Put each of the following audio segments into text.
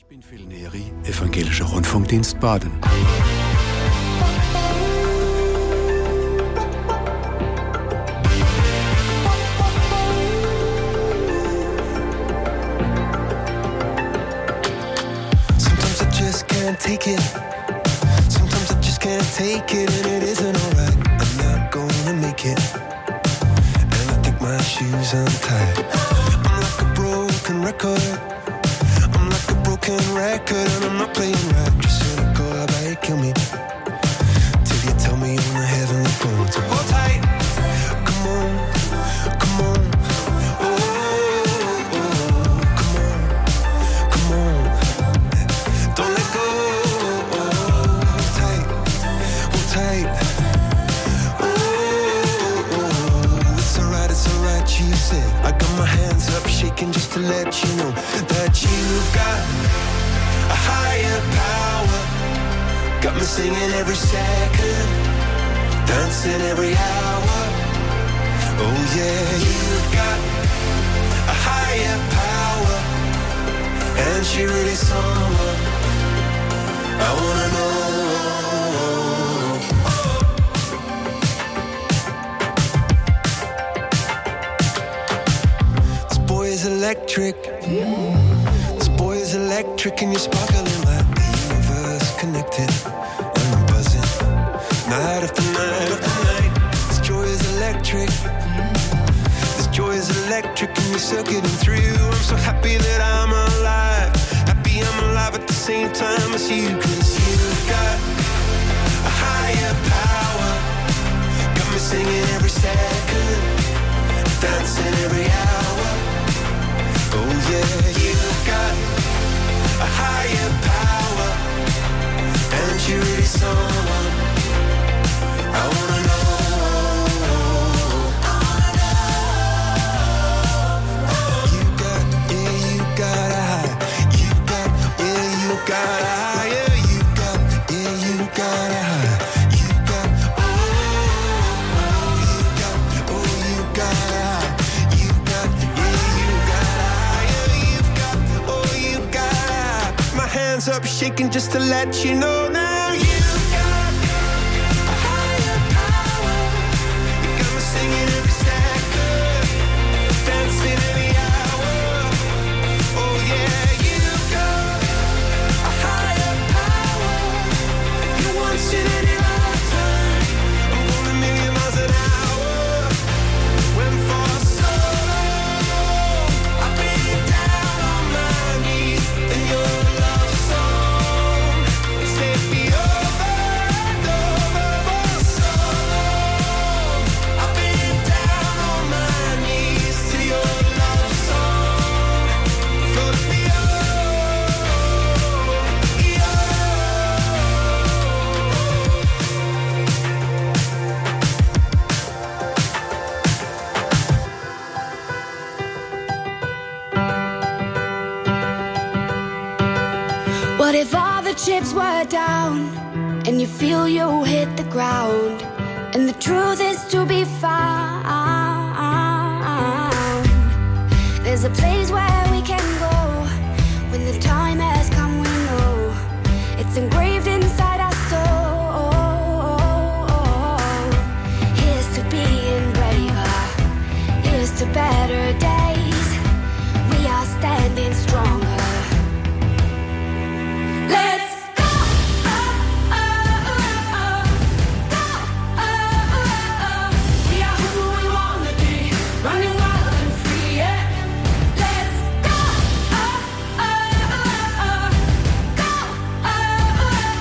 bin Phil Neri, Evangelischer Rundfunkdienst Baden. Sometimes I just can't take it. Sometimes I just can't take it, and it isn't alright. I'm not gonna make it, and I think my shoes untied. I'm like a broken record. I'm like a broken record, and I'm not playing right. Just cynical, how about you kill me till you tell me on the heavenly phone to hold tight. Come on, come on. Oh, oh, come on, come on. Don't let go. Hold tight, hold tight. Oh, it's alright, you said. I got my hands up shaking just to let you know that you've got a higher power. Got me singing every second, dancing every hour. Oh yeah, you've got a higher power, and she really someone I wanna know. This boy is electric. This boy is electric, and you're sparkling like the universe connected. And I'm buzzing night after night after night. This joy is electric. This joy is electric, and you're circuiting through. I'm so happy that I'm alive. Happy I'm alive at the same time as you. 'Cause you've got a higher power. Got me singing every second, dancing every hour. Oh yeah, you've got a higher power, and you're really someone I wanna know. You got a high. You got a higher. You got a high. You got, you got a high. You got higher. You've got, you got. My hands up shaking just to let you know now. You've got a higher power. You got me singing every second, dancing every hour. Oh yeah, you've got a higher power. You once in any lifetime. I'm going a million miles an hour. Went for so long. I've been down on my knees in your love song. Set me over and over for so long. I've been down on my knees to your love song. Floats me What if all the chips were down and you feel you hit the ground and the truth is to be found? There's a place where we can go when the time has come, we know. It's engraved inside our soul. Here's to being braver. Here's to better days. We are standing stronger. Let's go! Go! We are who we wanna be, running wild and free, yeah. Let's go! Go!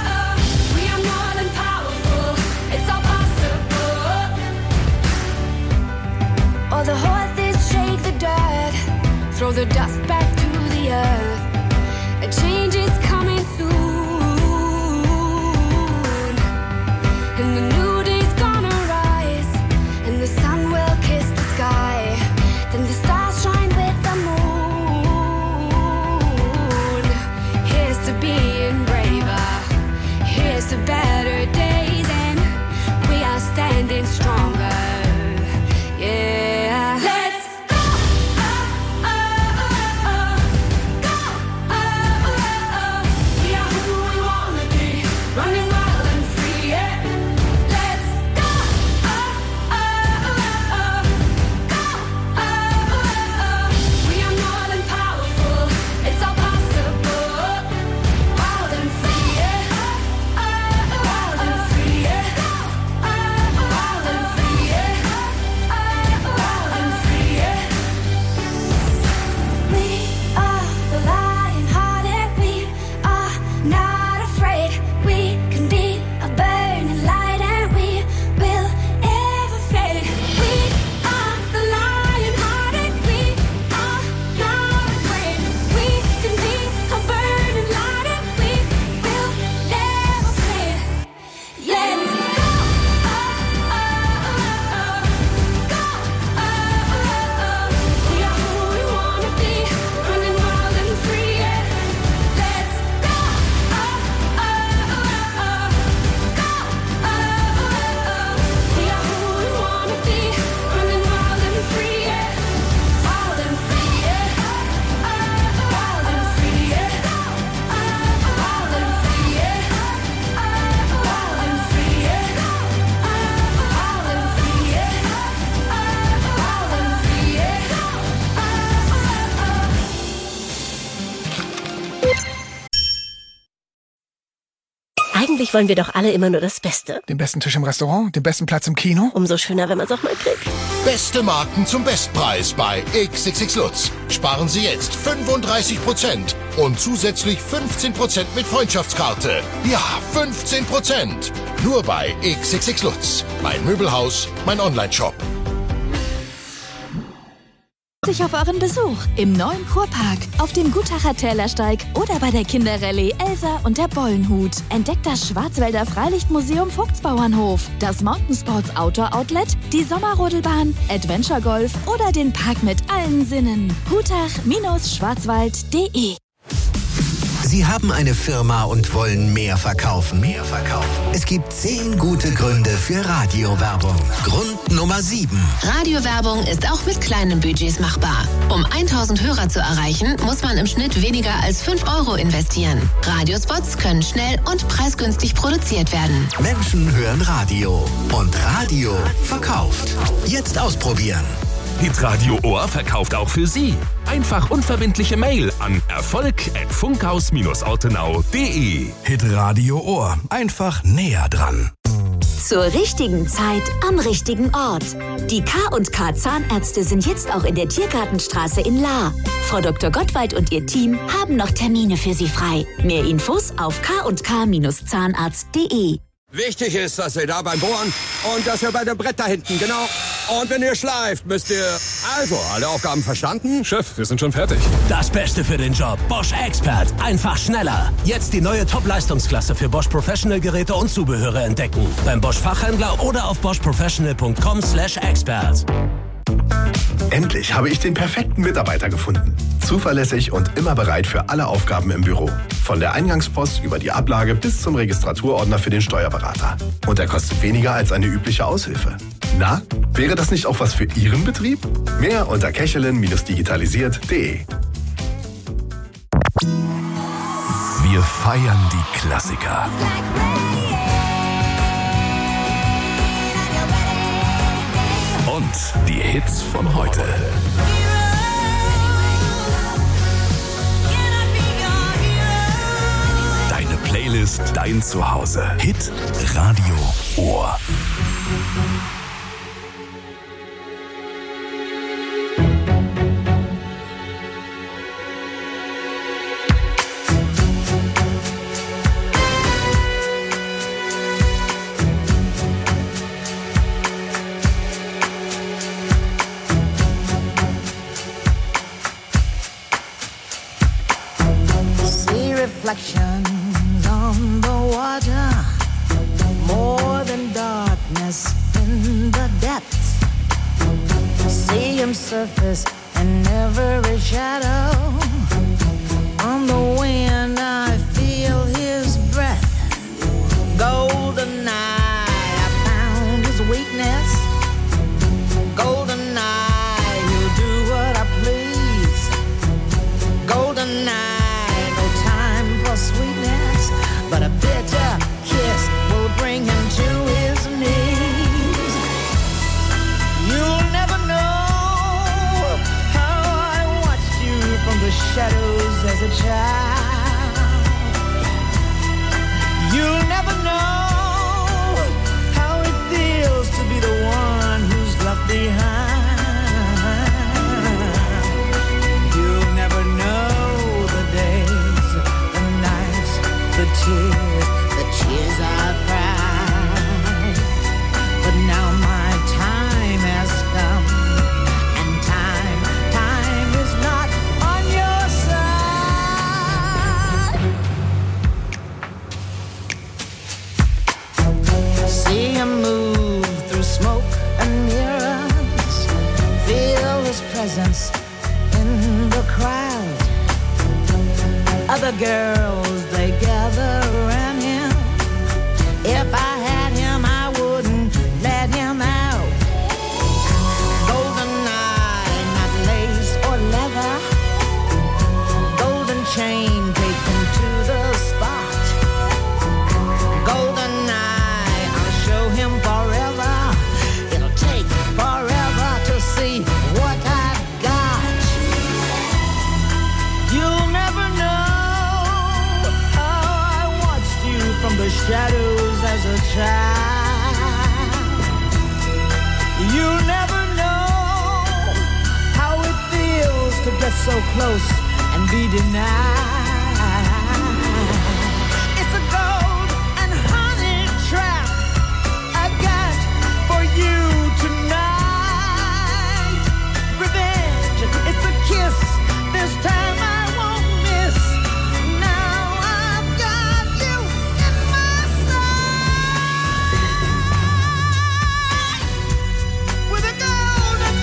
Eigentlich wollen wir doch alle immer nur das Beste. Den besten Tisch im Restaurant, den besten Platz im Kino. Umso schöner, wenn man es auch mal kriegt. Beste Marken zum Bestpreis bei XXX Lutz. Sparen Sie jetzt 35% und zusätzlich 15% mit Freundschaftskarte. Ja, 15%. Nur bei XXX Lutz. Mein Möbelhaus, mein Onlineshop. Sich auf euren Besuch im neuen Kurpark, auf dem Gutacher Tälersteig oder bei der Kinderrallye Elsa und der Bollenhut. Entdeckt das Schwarzwälder Freilichtmuseum Vogtsbauernhof, das Mountainsports Outdoor Outlet, die Sommerrodelbahn, Adventure Golf oder den Park mit allen Sinnen. gutach-schwarzwald.de. Sie haben eine Firma und wollen mehr verkaufen. Es gibt 10 gute Gründe für Radiowerbung. Grund Nummer 7. Radiowerbung ist auch mit kleinen Budgets machbar. Um 1000 Hörer zu erreichen, muss man im Schnitt weniger als 5 € investieren. Radiospots können schnell und preisgünstig produziert werden. Menschen hören Radio und Radio verkauft. Jetzt ausprobieren. Hitradio Ohr verkauft auch für Sie. Einfach unverbindliche Mail an erfolg@funkhaus-ortenau.de. Hitradio Ohr. Einfach näher dran. Zur richtigen Zeit am richtigen Ort. Die K&K Zahnärzte sind jetzt auch in der Tiergartenstraße in Lahr. Frau Dr. Gottwald und ihr Team haben noch Termine für Sie frei. Mehr Infos auf kk-zahnarzt.de. Wichtig ist, dass ihr da beim Bohren und dass ihr bei dem Brett da hinten, genau. Und wenn ihr schleift, müsst ihr... Also, alle Aufgaben verstanden? Chef, wir sind schon fertig. Das Beste für den Job. Bosch Expert. Einfach schneller. Jetzt die neue Top-Leistungsklasse für Bosch Professional-Geräte und Zubehöre entdecken. Beim Bosch Fachhändler oder auf boschprofessional.com/expert. Endlich habe ich den perfekten Mitarbeiter gefunden. Zuverlässig und immer bereit für alle Aufgaben im Büro. Von der Eingangspost über die Ablage bis zum Registraturordner für den Steuerberater. Und er kostet weniger als eine übliche Aushilfe. Na, wäre das nicht auch was für Ihren Betrieb? Mehr unter kechelin-digitalisiert.de. Wir feiern die Klassiker. Und die Hits von heute. Deine Playlist, dein Zuhause. Hit Radio Ohr. Reflections on the water, more than darkness in the depths. See him surface in every shadow. On the wind I feel his breath. Golden night, I found his weakness. Golden night, he'll do what I please. Golden night, sweetness, but a bitter kiss will bring him to his knees. You'll never know how I watched you from the shadows as a child. You'll never know how it feels to be the one who's left behind. You'll never know the days, the tears I've cried. But now my time has come, and time is not on your side. See him move through smoke and mirrors, feel his presence in the crowd. Other girls, they gather around him. If I had him, I wouldn't let him out. Golden eye, not lace or leather. Golden chain taken to the spot. Golden eye, I'll show him forever. It'll take forever to see what I've got. You'll never know shadows as a child. You'll never know how it feels to get so close and be denied. It's a gold and honey trap I got for you tonight. Revenge, it's a kiss. This time I won't miss. Now I've got you in my sight. With a golden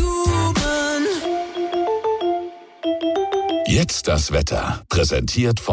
Jetzt das Wetter. Präsentiert von